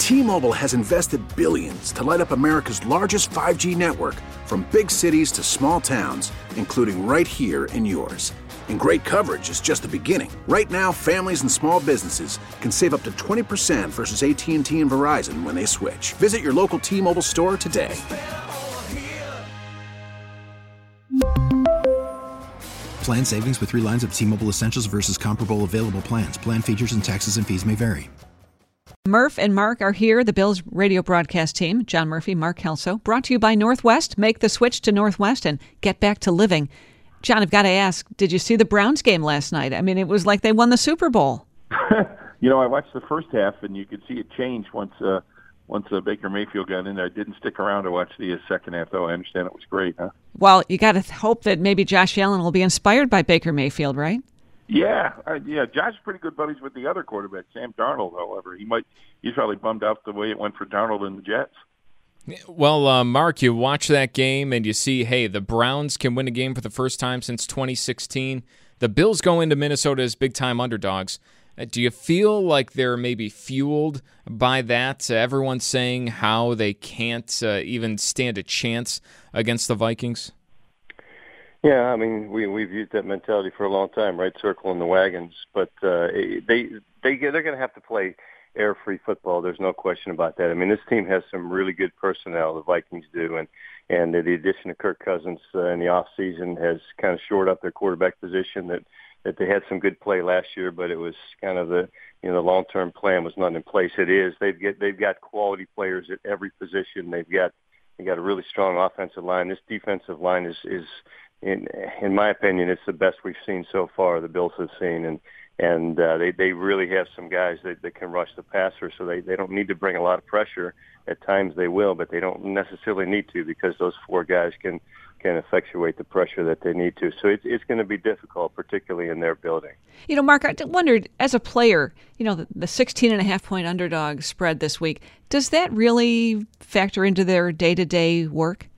T-Mobile has invested billions to light up America's largest 5G network, from big cities to small towns, including right here in yours. And great coverage is just the beginning. Right now, families and small businesses can save up to 20% versus AT&T and Verizon when they switch. Visit your local T-Mobile store today. Plan savings with 3 lines of T-Mobile Essentials versus comparable available plans. Plan features and taxes and fees may vary. Murph and Mark are here, the Bills radio broadcast team. John Murphy, Mark Kelso. Brought to you by Northwest. Make the switch to Northwest and get back to living. John, I've got to ask, did you see the Browns game last night? I mean, it was like they won the Super Bowl. I watched the first half, and you could see it change once Baker Mayfield got in there. I didn't stick around to watch the second half, though. I understand it was great, huh? Well, you got to hope that maybe Josh Allen will be inspired by Baker Mayfield, right? Yeah. Josh is pretty good buddies with the other quarterback, Sam Darnold. However, he's probably bummed out the way it went for Darnold and the Jets. Well, Mark, you watch that game and you see, hey, the Browns can win a game for the first time since 2016. The Bills go into Minnesota as big-time underdogs. Do you feel like they're maybe fueled by that? Everyone's saying how they can't even stand a chance against the Vikings. Yeah, I mean, we've used that mentality for a long time, right? Circling the wagons, but they're going to have to play air-free football. There's no question about that. I mean, this team has some really good personnel. The Vikings do, and the addition of Kirk Cousins in the off season has kind of shored up their quarterback position. That they had some good play last year, but it was kind of the long-term plan was not in place. It is. They've got quality players at every position. They got a really strong offensive line. This defensive line is in my opinion, it's the best we've seen so far. The Bills have seen, and they really have some guys that can rush the passer. So they don't need to bring a lot of pressure. At times they will, but they don't necessarily need to, because those 4 guys can effectuate the pressure that they need to. So it's going to be difficult, particularly in their building. Mark, I wondered, as a player, the 16.5-point underdog spread this week, does that really factor into their day-to-day work?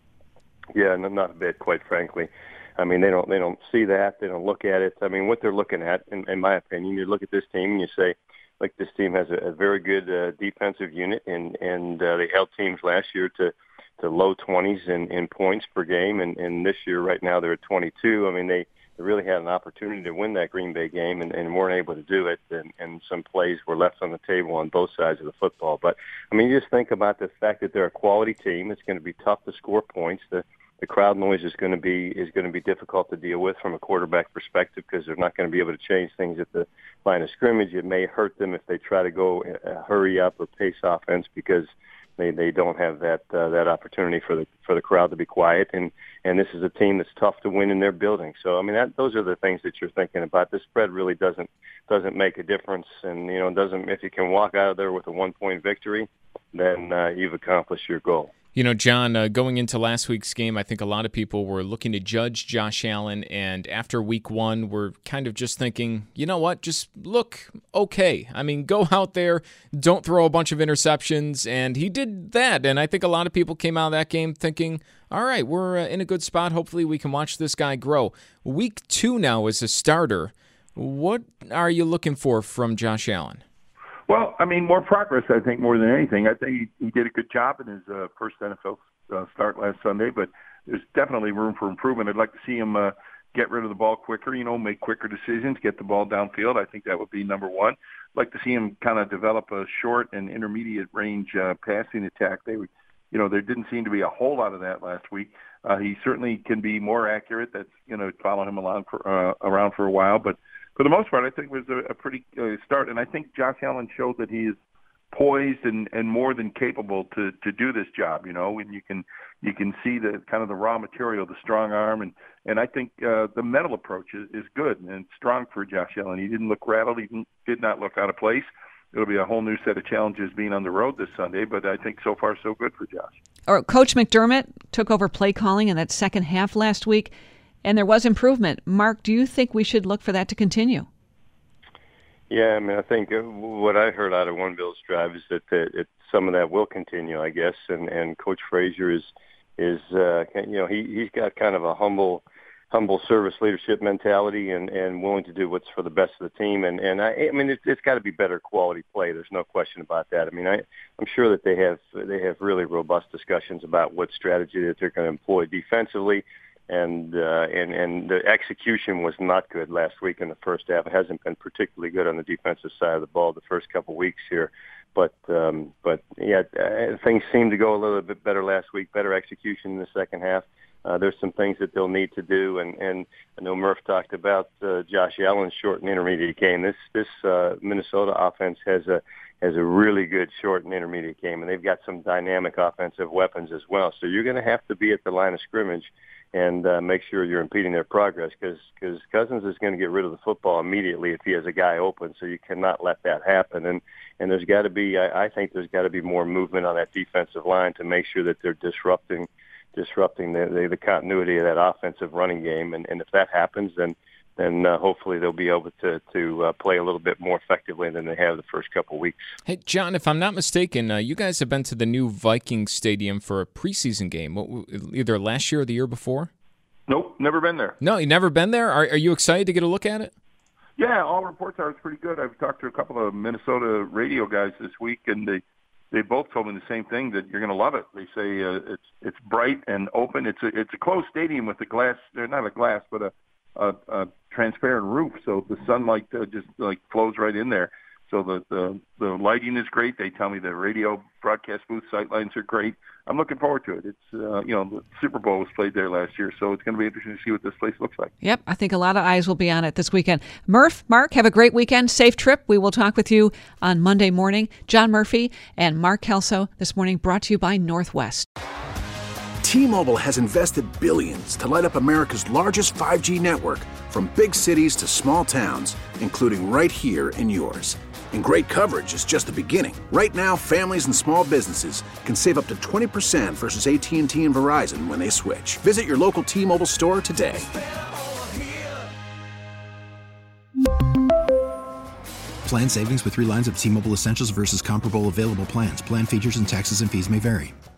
Yeah, not a bit, quite frankly. I mean, they don't see that. They don't look at it. I mean, what they're looking at, in my opinion, you look at this team and you say, like, this team has a very good defensive unit, and they held teams last year to low 20s in points per game, and this year, right now, they're at 22. I mean, they really had an opportunity to win that Green Bay game and weren't able to do it, and some plays were left on the table on both sides of the football. But, I mean, you just think about the fact that they're a quality team. It's going to be tough to score points. The crowd noise is going to be difficult to deal with from a quarterback perspective, because they're not going to be able to change things at the line of scrimmage. It may hurt them if they try to go hurry up or pace offense, because they don't have that opportunity for the crowd to be quiet. And this is a team that's tough to win in their building. So I mean, those are the things that you're thinking about. The spread really doesn't make a difference, and doesn't. If you can walk out of there with a 1-point victory, then you've accomplished your goal. John, going into last week's game, I think a lot of people were looking to judge Josh Allen, and after week 1, we're kind of just thinking, you know what, just look okay. I mean, go out there, don't throw a bunch of interceptions, and he did that, and I think a lot of people came out of that game thinking, all right, we're in a good spot. Hopefully we can watch this guy grow. Week 2 now as a starter. What are you looking for from Josh Allen? Well, I mean, more progress, I think, more than anything. I think he did a good job in his first NFL start last Sunday, but there's definitely room for improvement. I'd like to see him get rid of the ball quicker, make quicker decisions, get the ball downfield. I think that would be number one. I'd like to see him kind of develop a short and intermediate range passing attack. There didn't seem to be a whole lot of that last week. He certainly can be more accurate. That's going to follow him around for a while, but for the most part, I think it was a pretty start, and I think Josh Allen showed that he is poised and more than capable to do this job. And you can see the kind of the raw material, the strong arm, and I think the mental approach is good and strong for Josh Allen. He didn't look rattled. He did not look out of place. It'll be a whole new set of challenges being on the road this Sunday, but I think so far so good for Josh. Coach McDermott took over play calling in that second half last week, and there was improvement. Mark, do you think we should look for that to continue? Yeah, I mean, I think what I heard out of one Bills drive is that some of that will continue, I guess. And Coach Frazier is he's got kind of a humble humble service leadership mentality and willing to do what's for the best of the team. And I mean, it's got to be better quality play. There's no question about that. I mean, I'm sure that they have really robust discussions about what strategy that they're going to employ defensively. And the execution was not good last week in the first half. It hasn't been particularly good on the defensive side of the ball the first couple of weeks here. But yeah, things seemed to go a little bit better last week, better execution in the second half. There's some things that they'll need to do, and I know Murph talked about Josh Allen's short and intermediate game. This Minnesota offense has a really good short and intermediate game, and they've got some dynamic offensive weapons as well. So you're going to have to be at the line of scrimmage and make sure you're impeding their progress, because Cousins is going to get rid of the football immediately if he has a guy open. So you cannot let that happen. And there's got to be, I think there's got to be more movement on that defensive line to make sure that they're disrupting the continuity of that offensive running game. And if that happens, then hopefully they'll be able to play a little bit more effectively than they have the first couple of weeks. Hey, John, if I'm not mistaken, you guys have been to the new Vikings Stadium for a preseason game, either last year or the year before? Nope, never been there. No, you never been there? Are you excited to get a look at it? Yeah, all reports are it's pretty good. I've talked to a couple of Minnesota radio guys this week, and they both told me the same thing, that you're going to love it. They say it's bright and open. It's a closed stadium with a glass, not a glass, but a transparent roof, so the sunlight just like flows right in there. So the lighting is great. They tell me the radio broadcast booth sightlines are great. I'm looking forward to it. It's the Super Bowl was played there last year, so it's going to be interesting to see what this place looks like. Yep, I think a lot of eyes will be on it this weekend. Murph, Mark, have a great weekend. Safe trip. We will talk with you on Monday morning. John Murphy and Mark Kelso this morning, brought to you by Northwest. T-Mobile has invested billions to light up America's largest 5G network, from big cities to small towns, including right here in yours. And great coverage is just the beginning. Right now, families and small businesses can save up to 20% versus AT&T and Verizon when they switch. Visit your local T-Mobile store today. Plan savings with 3 lines of T-Mobile Essentials versus comparable available plans. Plan features and taxes and fees may vary.